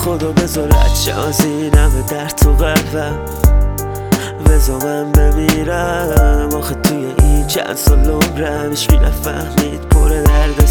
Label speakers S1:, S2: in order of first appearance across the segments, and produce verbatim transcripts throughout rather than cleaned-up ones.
S1: خدا بذار چه از این همه در تو قلبم، بذار من بمیرم. آخه توی این چند سال عمرم هیچکی نفهمید پر درد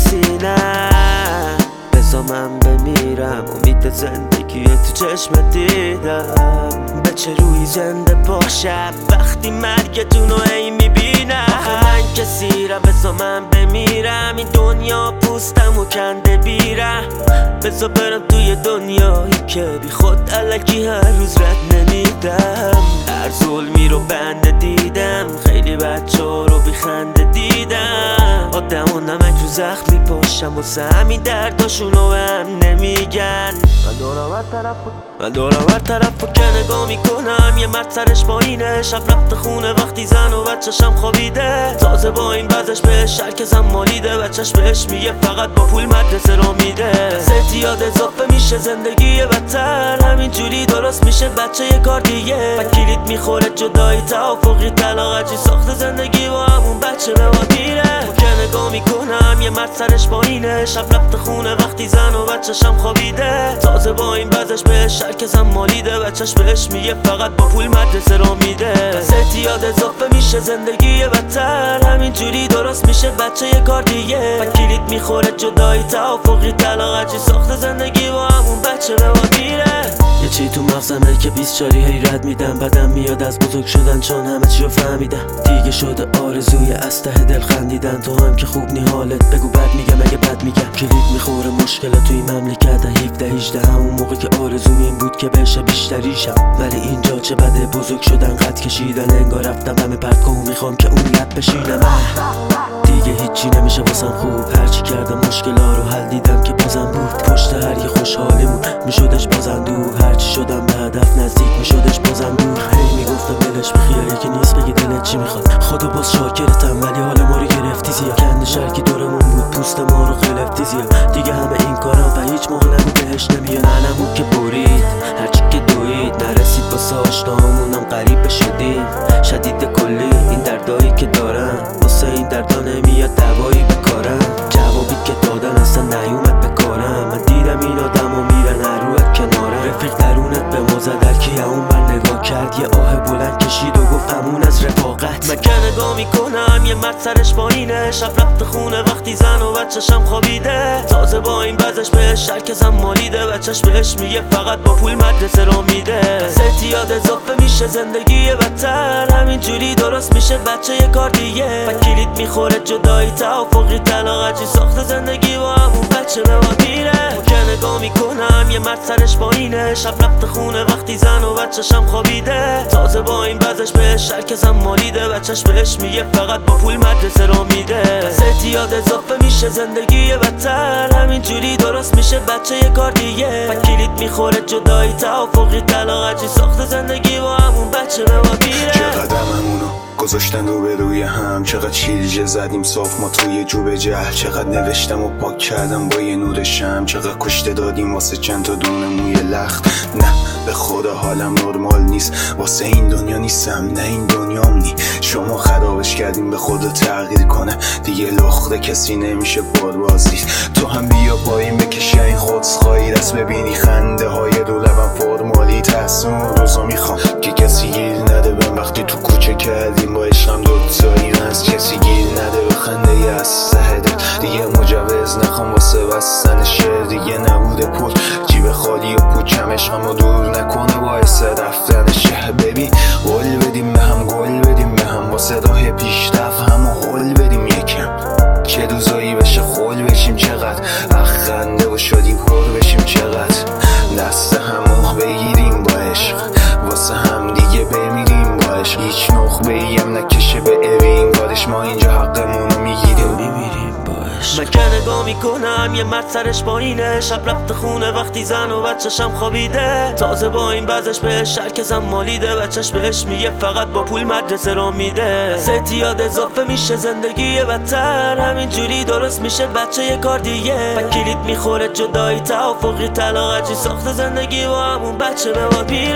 S1: سینم. بذار من بمیرم، امید زندگی تو چشم دیدم. به چه روی زنده باشم وقتی مرگتونو ای میبینم. آخه من کسیرم، بذار من بمیرم. این دنیا پوستم و کنده بیرم. بذار برم توی دنیایی که بی خود الکی هر روز رد نمیدم. هر ظلمی رو بنده دیدم، خیلی بچه ها رو بی خنده دیدم. آدم و نمک رو زخم میپاشم واسه همین درداشونو به هم نمیگن. من دارم هر طرف من دارم هر طرف رو که نگاه میکنم. یه مرد سرش پایینه، شب رفته خونه وقتی زن و بچه‌شم خوابیده. تازه با این وضعش بهش شرکزم مالیده. بچه‌ش بهش میگه فقط با پول مدرسه رو میده. زیاد اضافه میشه زندگی بدتر، همینجوری درست میشه بچه یه کار دیگه. و کلید میخوره جدایی توافقی طلاق چی ساخت زندگی با همون بچه به واد میره. که نگاه میکنم یه مرد سرش پایینه، شب رفته خونه وقتی زن و بچه‌شم خوابیده. تازه با این وضعش بهش شرکزم مالیده. بچه‌ش بهش میگه فقط با پول مدرسه رو میده. زیاد اضافه میشه زندگی بدتر، همینجوری درست میشه بچه یه کار دیگه. و کلید میخوره جدایی توافقی طلاق چی ساخت زندگی با همون بچه به واد میره. یه چی تو مغزمه که بیست چاری هی رد میدم. بدم میاد از بزرگ شدن چون همه چی رو فهمیدم. دیگه شده آرزوی از ته دل خندیدن. تو هم که خوب نی حالت بگو بد میگم اگه بد میگم. کلید میخوره مشکلات توی مملکت. هفده هجده همون موقع که آرزوم این بود که بشه بیشتریشم. ولی اینجا چه بده بزرگ شدن قد کشیدن. انگار رفتم همه پرکو میخوام که اون لب بشینم. دیگه هیچی نمیشه واسم خوب. هرچی کردم مشکلا رو حل دیدم که بازم بود. پشت هر یه خوشحالیمون میشدش بازم دور. هرچی شدم به هدف نزدیک میشدش بازم دور. هی میگفتم ولش بخیال یکی نیست بگی دلت چی میخواد. خدا باز شاکرتم ولی حال ما رو گرفتی زیاد. کند شرکی دورمون بود پوست ما رو خلفتی زیاد. دیگه همه این کارم و هیچ موقع نگو بهش نمیاد. ننمون که برید هرچی که دوید نرسید واسه آشنامونم غریب شدیم. شدید کلی این دردایی که دارم واسه این دردا نمیاد دوایی بکارم. جوابی که دادن اصلا نیومد بکارم. من دیدم این آدم و میرن هر روت کنارم. رفیق درونت به ما زد در کی اون بر نگاه کرد. یه آه بلند کشید و گفت امون از رفاقت. من که نگاه میکنم یه مرد سرش پایینه، شب رفته خونه وقتی زن و بچه‌شم خوابیده. تازه با این وضعش بهش شرکزم مالیده. بچه‌ش بهش میگه فقط با پول مدرسه رو میده. زیاد اضافه میشه زندگی بدتر، همینجوری درست میشه بچه یه کار دیگه. و کلید میخوره جدایی توافقی طلاق چی ساخت زندگی با همون بچه به واد میره. که نگاه میکنم یه مرد سرش پایینه، شب رفته خونه وقتی زن و بچه‌شم خوابیده. تازه با این وضعش بهش شرکزم مالیده. بچه‌ش بهش میگه فقط با پول مدرسه رو میده. زیاد اضافه میشه زندگی بدتر، همینجوری درست میشه بچه یه کار دیگه. و کلید میخوره جدایی توافقی طلاق چی ساخت زندگی با همون بچه به واد میره.
S2: چقدر همونو گذاشتن رو به روی هم. چقدر چیلجه زدیم صاف ما توی جوب جهل. چقدر نوشتم و پاک کردم با یه نور شم. چقدر کشته دادیم واسه چند تا دونه موی لخت. نه به خدا حالم نرمال نیست. واسه این دنیا نیستم نه این دنیام نی. شما خرابش کردیم به خدا تغییر کنه. دیگه لخته کسی نمیشه بازدید. تو هم بیا پایین بکشه این خودخواهی. دست ببینی خنده های رو لبم فرمالی. تحسون روزا میخوام که کسی گیر نده بهم. وقتی تو کوچه کردیم با عشقم دوتایی از کسی گیر نده به خنده ی از ته دل. دیگه مجوز نخوام واسه بستن شعر. دیگه نبوده پول جیب خالی و پوچم. عشقم رو دور نکنه باعث رفتن شهر. ببین قول بدیم به هم گل بدیم به هم. واسه راه پیشرفت هم و قول بدیم یکم. چه روزایی بشه خول بشیم چقدر. اخ خنده و شدیم پر بشیم چقدر. دست همو بگیریم با عشق واسه هم دیگه بمیریم با عشق. هیچ نخبه ایم نکشه به اوین کارش. ما اینجا حقمونو میگیریم میمیریم با عشق.
S1: من که نگاه میکنم یه مرد سرش پایینه، شب رفته خونه وقتی زن و بچه‌شم خوابیده. تازه با این وضعش بهش شرکزم مالیده. بچه‌ش بهش میگه فقط با پول مدرسه رو میده. زیاد اضافه میشه زندگی بدتر، همینجوری درست میشه بچه یه کار دیگه. و کلید میخوره جدایی توافقی طلاق چی ساخت زندگی با همون بچه به واد میره.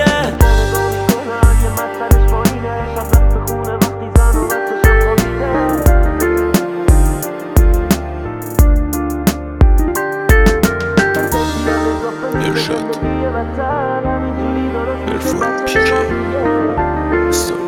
S2: ارشاد عرفان پیکی